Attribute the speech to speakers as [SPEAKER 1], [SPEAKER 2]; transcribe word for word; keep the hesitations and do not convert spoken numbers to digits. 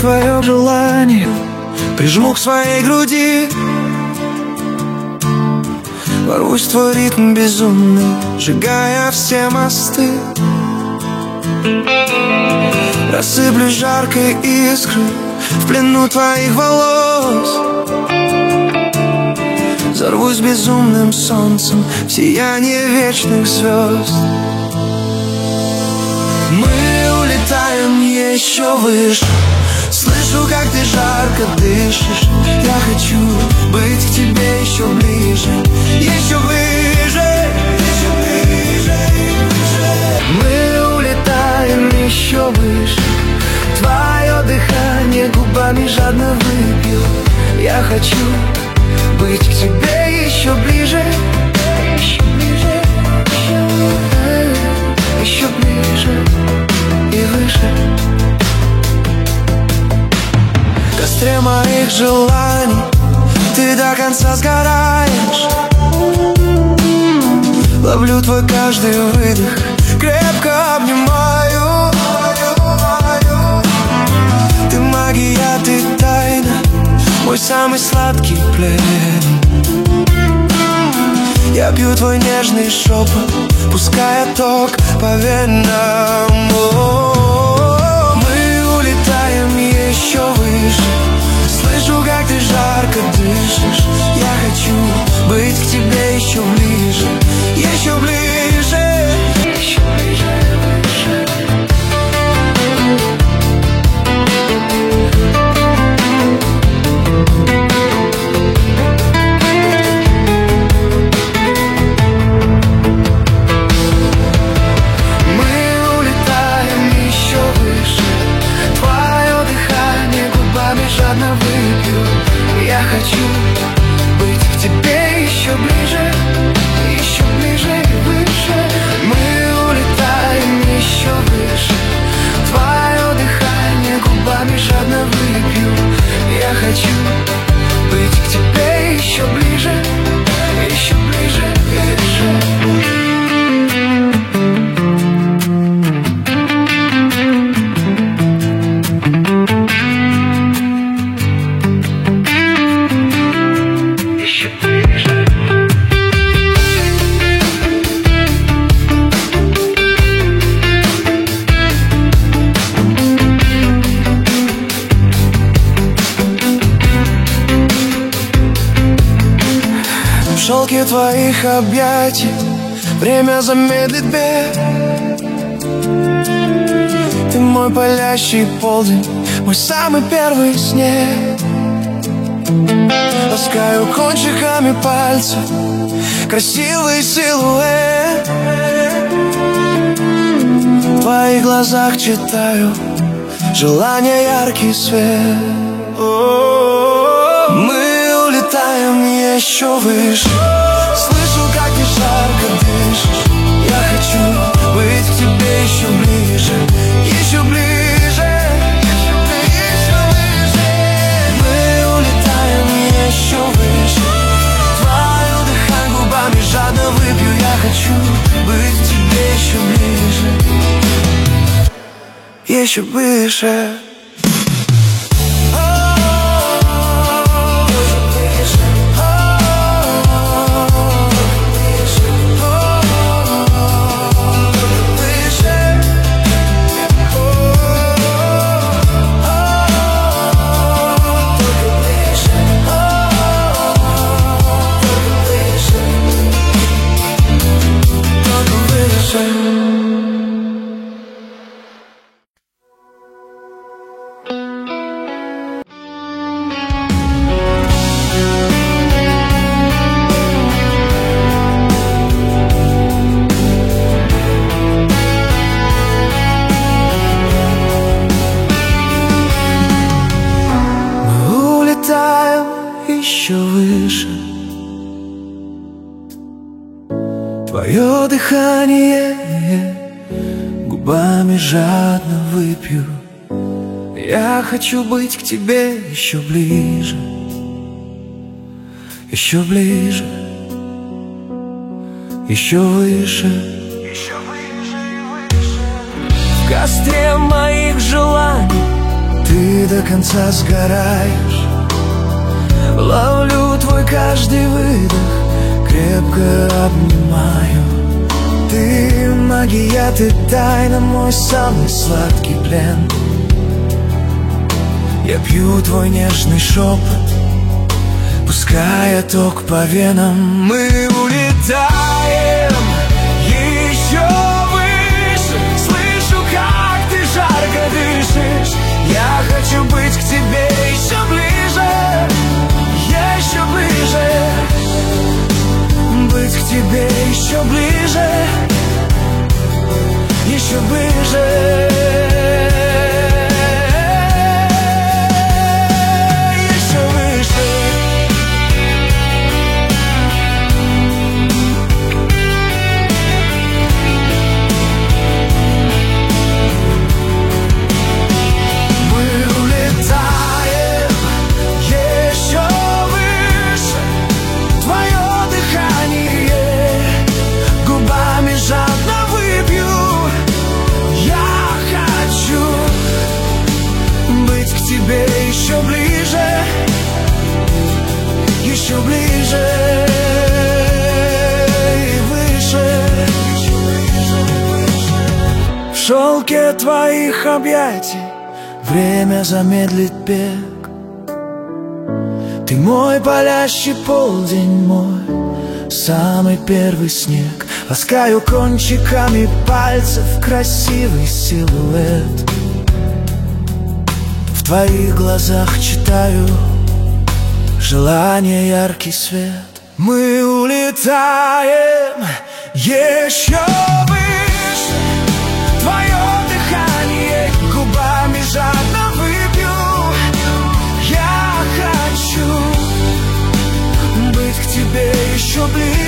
[SPEAKER 1] твое желание, прижму к своей груди. Ворвусь в твой ритм безумный, сжигая все мосты. Рассыплюсь жаркой искрой в плену твоих волос. Взорвусь безумным солнцем в сияние вечных звезд. Мы улетаем еще выше. Слышу, как ты жарко дышишь. Я хочу быть к тебе еще ближе, еще ближе, еще ближе, ближе. Мы улетаем еще выше. Твое дыхание губами жадно выпью. Я хочу быть к тебе еще ближе, еще ближе, еще, еще ближе и выше. В костре моих желаний ты до конца сгораешь. Ловлю твой каждый выдох, крепко обнимаю. Ты магия, ты тайна, мой самый сладкий плен. Я пью твой нежный шепот, пуская ток по венам. Мы улетаем еще выше. Слышу, как ты жарко дышишь. Я хочу быть к тебе еще ближе, еще ближе, еще ближе, выше. Жадно выпью. Я хочу быть к тебе еще ближе, еще ближе и выше. Мы улетаем еще выше. Твое дыхание губами жадно выпью. Я хочу быть к тебе еще ближе, еще ближе и выше. В шелке твоих объятий время замедлит бег. Ты мой палящий полдень, мой самый первый снег. Ласкаю кончиками пальцев красивый силуэт. В твоих глазах читаю желание, яркий свет. Мы улетаем еще выше. Слышу, как ты жарко дышишь. Я хочу быть к тебе еще ближе, еще ближе, еще ближе. Мы улетаем еще выше. Твое дыхание губами жадно выпью. Я хочу быть к тебе еще ближе, еще выше. Еще выше. Твое дыхание губами жадно выпью. Я хочу быть к тебе еще ближе, еще ближе, еще выше, еще выше и выше. В костре моих желаний ты до конца сгораешь. Ловлю твой каждый выдох, крепко обнимаю. Ты магия, ты тайна, мой самый сладкий плен. Я пью твой нежный шепот, пуская ток по венам. Мы улетаем еще выше, слышу, как ты жарко дышишь. Я хочу быть к тебе еще ближе, еще ближе. Быть к тебе еще ближе, еще ближе. Еще ближе, еще ближе и выше. В шелке твоих объятий время замедлит бег. Ты мой палящий полдень, мой самый первый снег. Ласкаю кончиками пальцев красивый силуэт. В твоих глазах читаю желание, яркий свет. Мы улетаем еще выше, твое дыхание губами жадно выпью. Я хочу быть к тебе еще ближе,